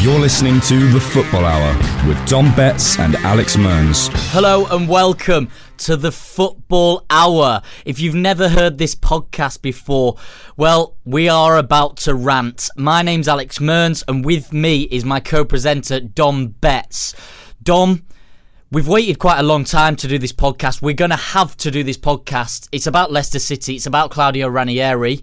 You're listening to The Football Hour with Dom Betts and Alex Mearns. Hello and welcome to The Football Hour. If you've never heard this podcast before, well, we are about to rant. My name's Alex Mearns and with me is my co-presenter Dom Betts. Dom, we've waited quite a long time to do this podcast. We're going to have to do this podcast. It's about Leicester City. It's about Claudio Ranieri.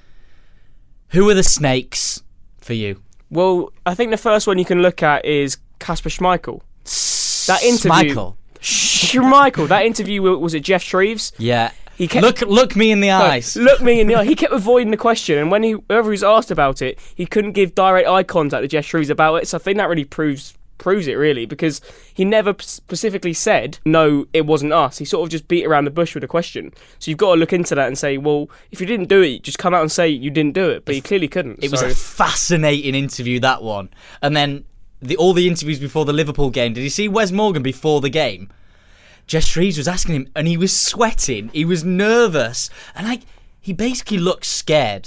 Who are the snakes for you? Well, I think the first one you can look at is Kasper Schmeichel. That interview. Schmeichel. That interview was it Jeff Shreves? Yeah. He kept, look me in the eyes. Look me in the eye. He kept avoiding the question, and whoever was asked about it, he couldn't give direct eye contact to Jeff Shreves about it. So I think that really proves it really, because he never specifically said no, it wasn't us. He sort of just beat around the bush with a question. So you've got to look into that and say, well, if you didn't do it, just come out and say you didn't do it. But he clearly couldn't. It was a fascinating interview, that one. And then all the interviews before the Liverpool game. Did you see Wes Morgan before the game? Jess Shreves was asking him, and he was sweating. He was nervous, and he basically looked scared.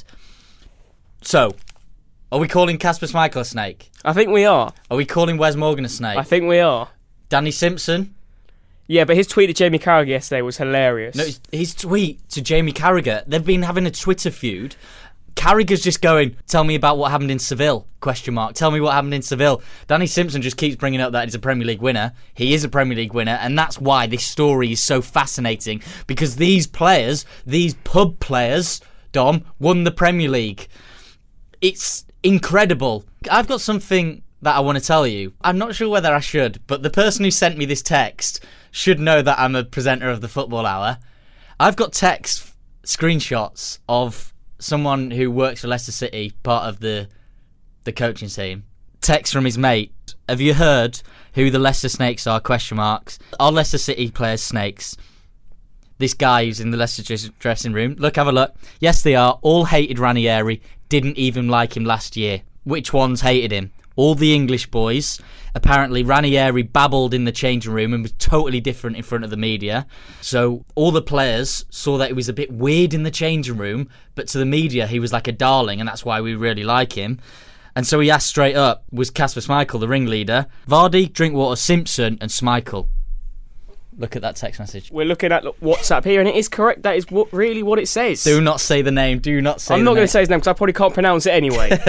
So, are we calling Kasper Schmeichel a snake? I think we are. Are we calling Wes Morgan a snake? I think we are. Danny Simpson? Yeah, but his tweet to Jamie Carragher yesterday was hilarious. No, his tweet to Jamie Carragher, they've been having a Twitter feud. Carragher's just going, tell me about what happened in Seville, ? Tell me what happened in Seville. Danny Simpson just keeps bringing up that he's a Premier League winner. He is a Premier League winner, and that's why this story is so fascinating, because these players, these pub players, Dom, won the Premier League. It's incredible. I've got something that I want to tell you. I'm not sure whether I should, but the person who sent me this text should know that I'm a presenter of the Football Hour. I've got text screenshots of someone who works for Leicester City, part of the coaching team. Text from his mate. Have you heard who the Leicester Snakes are? ? Are Leicester City players snakes? This guy who's in the Leicester dressing room. Look, have a look. Yes, they are. All hated Ranieri. Didn't even like him last year. Which ones hated him? All the English boys. Apparently Ranieri babbled in the changing room and was totally different in front of the media. So all the players saw that it was a bit weird in the changing room, but to the media he was like a darling, and that's why we really like him. And so he asked straight up, was Kasper Schmeichel the ringleader? Vardy, Drinkwater, Simpson and Schmeichel. Look at that text message. We're looking at WhatsApp here, and it is correct. That is really what it says. Do not say the name. Do not say the name. I'm not going to say his name because I probably can't pronounce it anyway.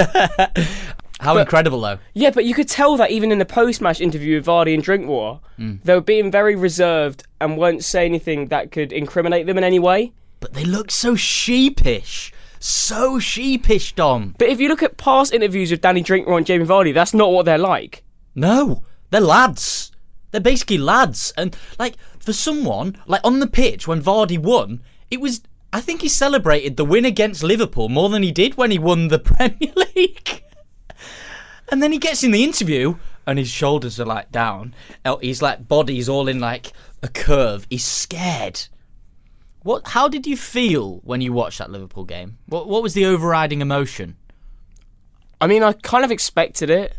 How incredible, though. Yeah, but you could tell that even in the post-match interview with Vardy and Drinkwater, they were being very reserved and weren't saying anything that could incriminate them in any way. But they looked so sheepish. So sheepish, Dom. But if you look at past interviews with Danny Drinkwater and Jamie Vardy, that's not what they're like. No, they're lads. They're basically lads. And, for someone, on the pitch when Vardy won, it was... I think he celebrated the win against Liverpool more than he did when he won the Premier League. And then he gets in the interview and his shoulders are down. His body's all in a curve. He's scared. How did you feel when you watched that Liverpool game? What was the overriding emotion? I mean, I kind of expected it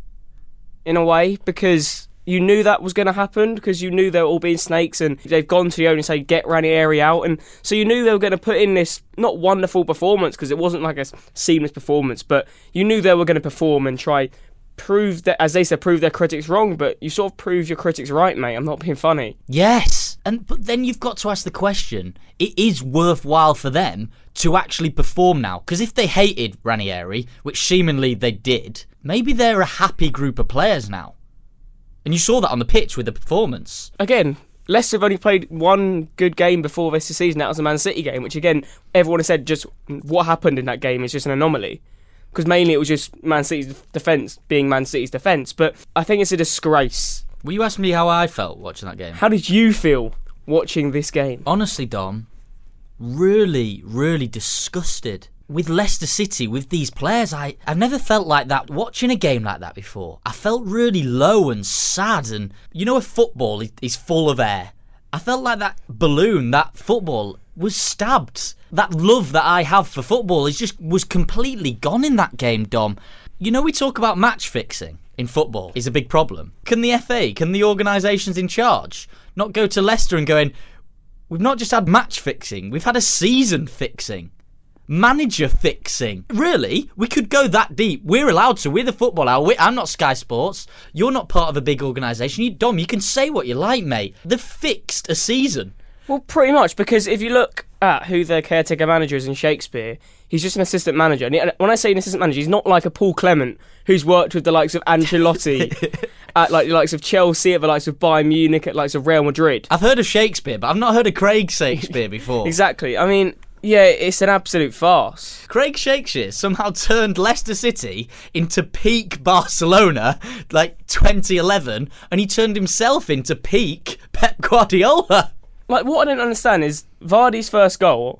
in a way, because you knew that was going to happen, because you knew they were all being snakes, and they've gone to the owner and say, get Ranieri out. And so you knew they were going to put in this, not wonderful performance, because it wasn't like a seamless performance, but you knew they were going to perform and try prove that, as they said, prove their critics wrong, but you sort of prove your critics right, mate. I'm not being funny. Yes. But then you've got to ask the question, it is worthwhile for them to actually perform now, because if they hated Ranieri, which seemingly they did, maybe they're a happy group of players now. And you saw that on the pitch with the performance. Again, Leicester have only played one good game before this season. That was the Man City game, which again, everyone has said just what happened in that game is just an anomaly. Because mainly it was just Man City's defence being Man City's defence. But I think it's a disgrace. Will you ask me how I felt watching that game? How did you feel watching this game? Honestly, Dom, really, really disgusted. With Leicester City, with these players, I've never felt like that watching a game like that before. I felt really low and sad, and you know, a football is full of air. I felt like that balloon, that football, was stabbed. That love that I have for football was completely gone in that game, Dom. You know, we talk about match fixing in football is a big problem. Can the FA, can the organisations in charge not go to Leicester and going, we've not just had match fixing, we've had a season fixing. Manager fixing. Really? We could go that deep. We're allowed to. We're the Football Hour. I'm not Sky Sports. You're not part of a big organisation. Dom, you can say what you like, mate. They've fixed a season. Well, pretty much, because if you look at who their caretaker manager is in Shakespeare, he's just an assistant manager. And when I say an assistant manager, he's not like a Paul Clement who's worked with the likes of Ancelotti at like the likes of Chelsea, at the likes of Bayern Munich, at the likes of Real Madrid. I've heard of Shakespeare, but I've not heard of Craig Shakespeare before. Exactly. I mean, yeah, it's an absolute farce. Craig Shakespeare somehow turned Leicester City into peak Barcelona, like 2011, and he turned himself into peak Pep Guardiola. Like, what I don't understand is Vardy's first goal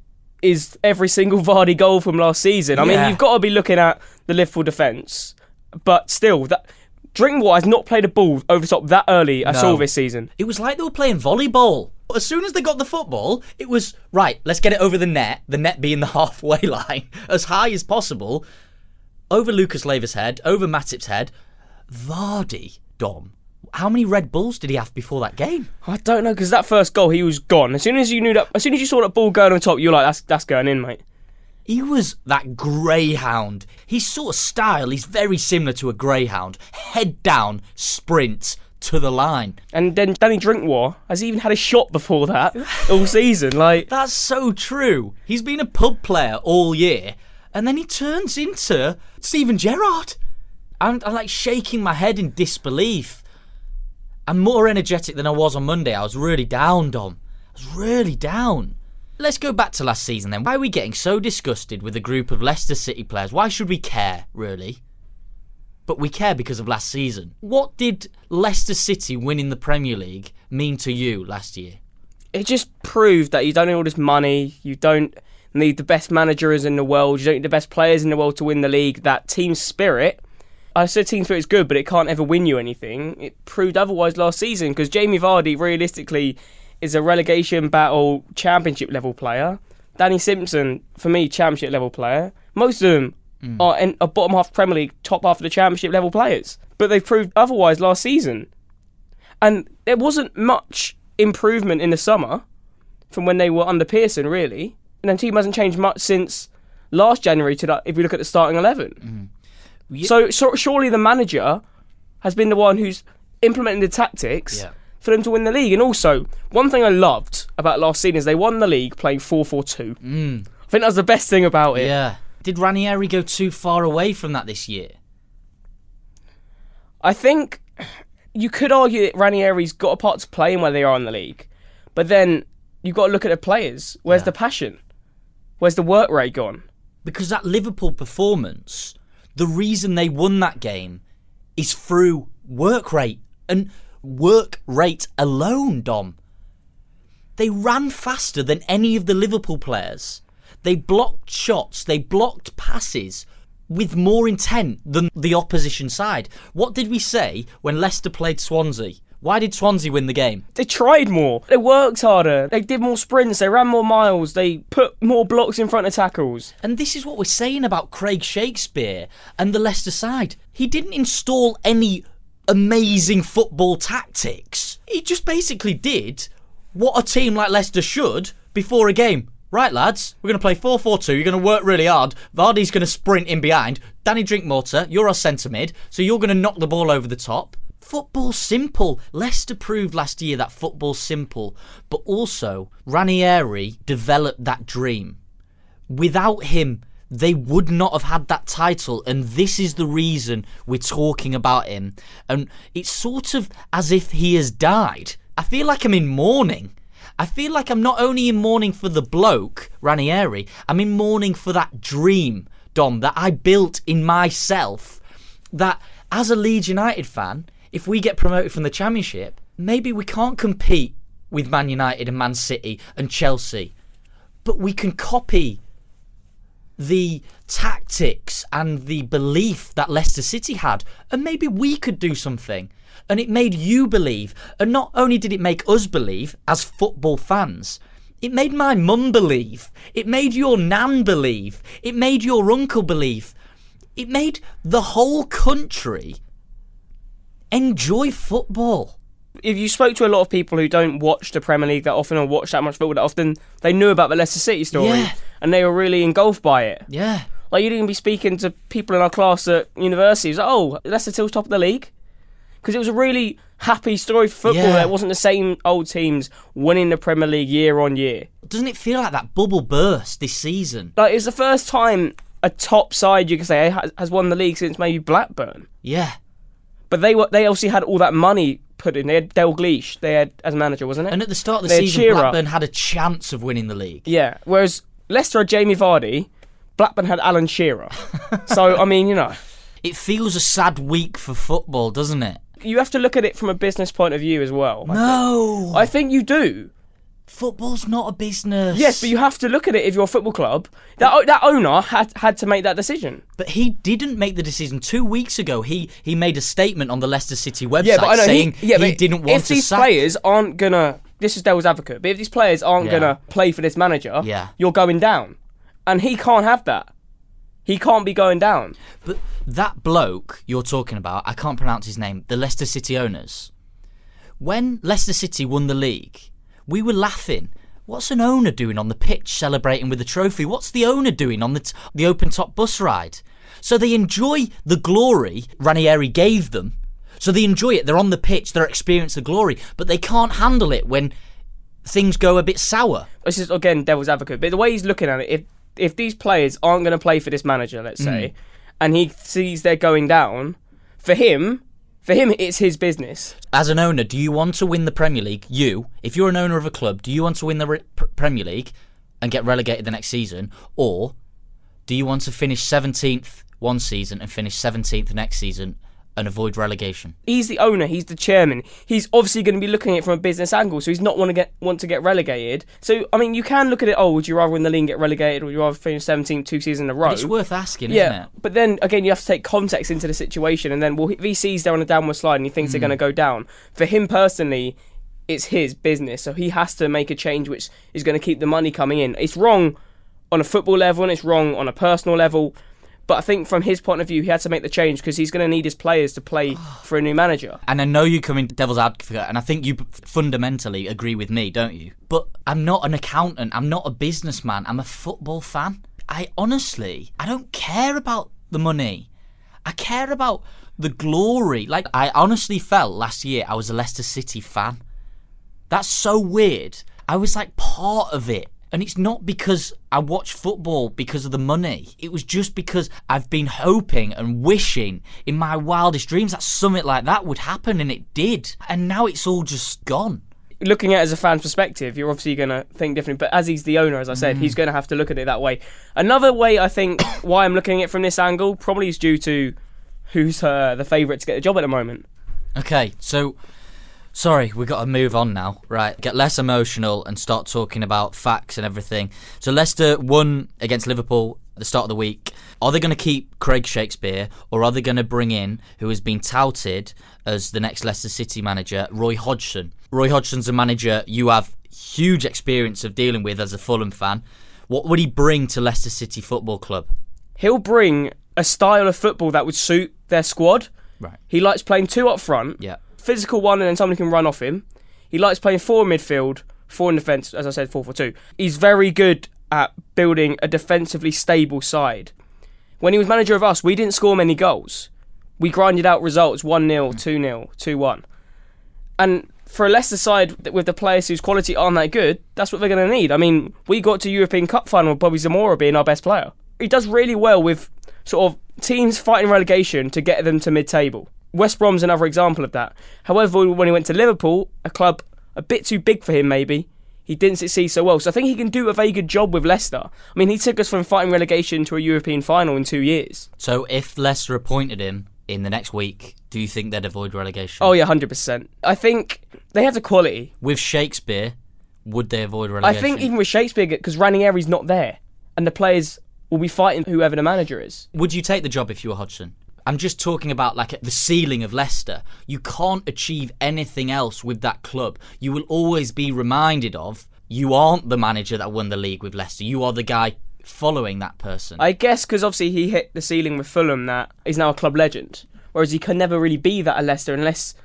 is every single Vardy goal from last season. I mean, you've got to be looking at the Liverpool defence, but still, that Drinkwater has not played a ball over the top that early at all this season. It was like they were playing volleyball. As soon as they got the football, it was, right, let's get it over the net being the halfway line, as high as possible, over Lucas Leiva's head, over Matip's head. Vardy, Dom, how many Red Bulls did he have before that game? I don't know, because that first goal, he was gone. As soon as you saw that ball going on top, you were like, that's going in, mate. He was that greyhound. His sort of style, he's very similar to a greyhound. Head down, sprint to the line. And then Danny Drinkwater has even had a shot before that all season. Like, that's so true. He's been a pub player all year, and then he turns into Steven Gerrard. I'm like shaking my head in disbelief. I'm more energetic than I was on Monday. I was really down, Dom. I was really down. Let's go back to last season then. Why are we getting so disgusted with a group of Leicester City players? Why should we care, really? But we care because of last season. What did Leicester City winning the Premier League mean to you last year? It just proved that you don't need all this money, you don't need the best managers in the world, you don't need the best players in the world to win the league. That team spirit, I said team spirit is good, but it can't ever win you anything. It proved otherwise last season, because Jamie Vardy realistically is a relegation battle championship level player. Danny Simpson, for me, championship level player. Most of them are in a bottom half Premier League, top half of the championship level players. But they proved otherwise last season. And there wasn't much improvement in the summer from when they were under Pearson, really. And the team hasn't changed much since last January to that, if you look at the starting 11. So surely the manager has been the one who's implementing the tactics for them to win the league. And also, one thing I loved about last season is they won the league playing 4-4-2. I think that was the best thing about it. Yeah. Did Ranieri go too far away from that this year? I think you could argue that Ranieri's got a part to play in where they are in the league. But then you've got to look at the players. Where's the passion? Where's the work rate gone? Because that Liverpool performance, the reason they won that game is through work rate. And work rate alone, Dom. They ran faster than any of the Liverpool players. They blocked shots, they blocked passes with more intent than the opposition side. What did we say when Leicester played Swansea? Why did Swansea win the game? They tried more. They worked harder. They did more sprints. They ran more miles. They put more blocks in front of tackles. And this is what we're saying about Craig Shakespeare and the Leicester side. He didn't install any amazing football tactics. He just basically did what a team like Leicester should before a game. Right, lads, we're going to play 4-4-2. You're going to work really hard. Vardy's going to sprint in behind. Danny Drinkwater, you're our centre mid, so you're going to knock the ball over the top. Football's simple. Leicester proved last year that football's simple. But also, Ranieri developed that dream. Without him, they would not have had that title, and this is the reason we're talking about him. And it's sort of as if he has died. I feel like I'm in mourning. I feel like I'm not only in mourning for the bloke, Ranieri, I'm in mourning for that dream, Dom, that I built in myself. That as a Leeds United fan, if we get promoted from the Championship, maybe we can't compete with Man United and Man City and Chelsea, but we can copy the tactics and the belief that Leicester City had, and maybe we could do something. And it made you believe, and not only did it make us believe as football fans, it made my mum believe, it made your nan believe, it made your uncle believe, it made the whole country enjoy football. If you spoke to a lot of people who don't watch the Premier League that often or watch that much football that often, they knew about the Leicester City story. Yeah. and they were really engulfed by it. Yeah. Like, you'd even be speaking to people in our class at university. It's like, oh, Leicester still top of the league? Because it was a really happy story for football. Yeah. It wasn't the same old teams winning the Premier League year on year. Doesn't it feel like that bubble burst this season? Like, it's the first time a top side, you could say, has won the league since maybe Blackburn. Yeah. But they obviously had all that money put in. They had Dalglish, they had as manager, wasn't it? And at the start of the They had season, Shearer. Blackburn had a chance of winning the league. Yeah, whereas Leicester had Jamie Vardy, Blackburn had Alan Shearer. So, I mean, you know, It feels a sad week for football, doesn't it? you have to look at it from a business point of view as well. No. I think you do. Football's not a business. Yes, but you have to look at it if you're a football club. That owner had to make that decision. But he didn't make the decision. 2 weeks ago, he made a statement on the Leicester City website Yeah, but I know saying he he didn't want if to these sack. players aren't gonna, this is devil's advocate, but if these players aren't Yeah. gonna play for this manager, Yeah. you're going down, and he can't have that. He can't be going down. But that bloke you're talking about, I can't pronounce his name, the Leicester City owners. When Leicester City won the league, we were laughing. What's an owner doing on the pitch celebrating with a trophy? What's the owner doing on the open-top bus ride? So they enjoy the glory Ranieri gave them. So they enjoy it. They're on the pitch. They're experiencing the glory. But they can't handle it when things go a bit sour. This is, again, devil's advocate, but the way he's looking at it, if these players aren't going to play for this manager, let's say, and he sees they're going down, for him, it's his business. As an owner, do you want to win the Premier League? If you're an owner of a club, do you want to win the Premier League and get relegated the next season? Or do you want to finish 17th one season and finish 17th next season and avoid relegation? He's the owner, he's the chairman. He's obviously going to be looking at it from a business angle, so he's not want to get relegated. So, I mean, you can look at it, oh, would you rather win the league and get relegated, or would you rather finish 17th 2 seasons in a row? But it's worth asking, isn't it? But then, again, you have to take context into the situation, and then, well, if he sees they're on a downward slide and he thinks they're going to go down, for him personally, it's his business, so he has to make a change which is going to keep the money coming in. It's wrong on a football level, and it's wrong on a personal level. But I think from his point of view, he had to make the change because he's going to need his players to play for a new manager. And I know you come in devil's advocate, and I think you fundamentally agree with me, don't you? But I'm not an accountant. I'm not a businessman. I'm a football fan. I don't care about the money. I care about the glory. Like, I honestly felt last year I was a Leicester City fan. That's so weird. I was like part of it. And it's not because I watch football because of the money. It was just because I've been hoping and wishing in my wildest dreams that something like that would happen, and it did. And now it's all just gone. Looking at it as a fan's perspective, you're obviously going to think differently. But as he's the owner, as I said, he's going to have to look at it that way. Another way, I think, why I'm looking at it from this angle probably is due to who's the favourite to get the job at the moment. Okay, so... Sorry, we've got to move on now. Right, get less emotional and start talking about facts and everything. So Leicester won against Liverpool at the start of the week. Are they going to keep Craig Shakespeare, or are they going to bring in, who has been touted as the next Leicester City manager, Roy Hodgson? Roy Hodgson's a manager you have huge experience of dealing with as a Fulham fan. What would he bring to Leicester City Football Club? He'll bring a style of football that would suit their squad. Right. He likes playing 2 up front. Yeah. Physical one, and then somebody can run off him. He likes playing 4 in midfield, 4 in defence, as I said, 4-4-2. He's very good at building a defensively stable side. When he was manager of us, we didn't score many goals. We grinded out results 1-0, 2-0, 2-1. And for a Leicester side with the players whose quality aren't that good, that's what they're going to need. I mean, we got to European Cup final with Bobby Zamora being our best player. He does really well with sort of teams fighting relegation to get them to mid-table. West Brom's another example of that. However, when he went to Liverpool, a club a bit too big for him maybe, he didn't succeed so well. So I think he can do a very good job with Leicester. I mean, he took us from fighting relegation to a European final in 2 years. So if Leicester appointed him in the next week, do you think they'd avoid relegation? Oh yeah, 100%. I think they have the quality. With Shakespeare, would they avoid relegation? I think even with Shakespeare, because Ranieri's not there, and the players will be fighting whoever the manager is. Would you take the job if you were Hodgson? I'm just talking about like the ceiling of Leicester. You can't achieve anything else with that club. You will always be reminded of, you aren't the manager that won the league with Leicester. You are the guy following that person. I guess because obviously he hit the ceiling with Fulham that he's now a club legend, whereas he can never really be that at Leicester unless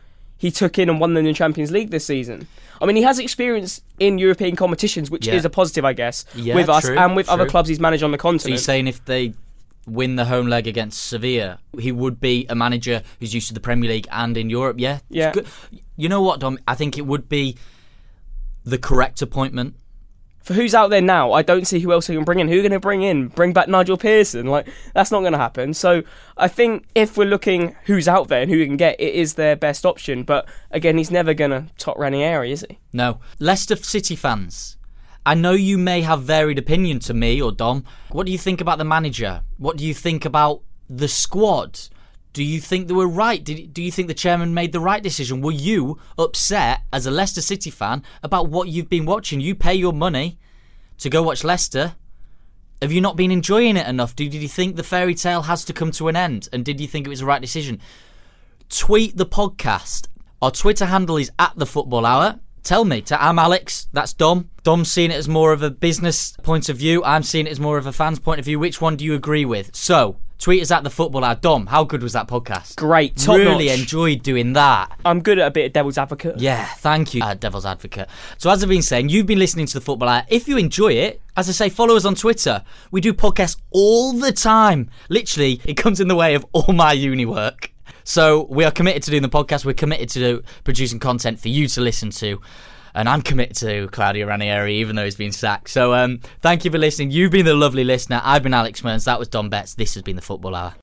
he took in and won them in the Champions League this season. I mean, he has experience in European competitions, which is a positive, I guess, with us and with other clubs he's managed on the continent. So you're saying if they win the home leg against Sevilla, he would be a manager who's used to the Premier League and in Europe? Yeah. Good. You know what, Dom? I think it would be the correct appointment. For who's out there now, I don't see who else they can bring in. Who are going to bring in? Bring back Nigel Pearson? Like, that's not going to happen. So I think if we're looking who's out there and who we can get, it is their best option. But again, he's never going to top Ranieri, is he? No. Leicester City fans, I know you may have varied opinion to me or Dom. What do you think about the manager? What do you think about the squad? Do you think they were right? Do you think the chairman made the right decision? Were you upset as a Leicester City fan about what you've been watching? You pay your money to go watch Leicester. Have you not been enjoying it enough? Did you think the fairy tale has to come to an end? And did you think it was the right decision? Tweet the podcast. Our Twitter handle is @TheFootballHour. Tell me. I'm Alex. That's Dom. Dom's seeing it as more of a business point of view. I'm seeing it as more of a fan's point of view. Which one do you agree with? So, tweet us @TheFootballHour. Dom, how good was that podcast? Great. Top really notch. Enjoyed doing that. I'm good at a bit of devil's advocate. Yeah, thank you, devil's advocate. So as I've been saying, you've been listening to The Football Hour. If you enjoy it, as I say, follow us on Twitter. We do podcasts all the time. Literally, it comes in the way of all my uni work. So we are committed to doing the podcast. We're committed to producing content for you to listen to. And I'm committed to Claudio Ranieri, even though he's been sacked. So thank you for listening. You've been the lovely listener. I've been Alex Mearns. That was Dom Betts. This has been The Football Hour.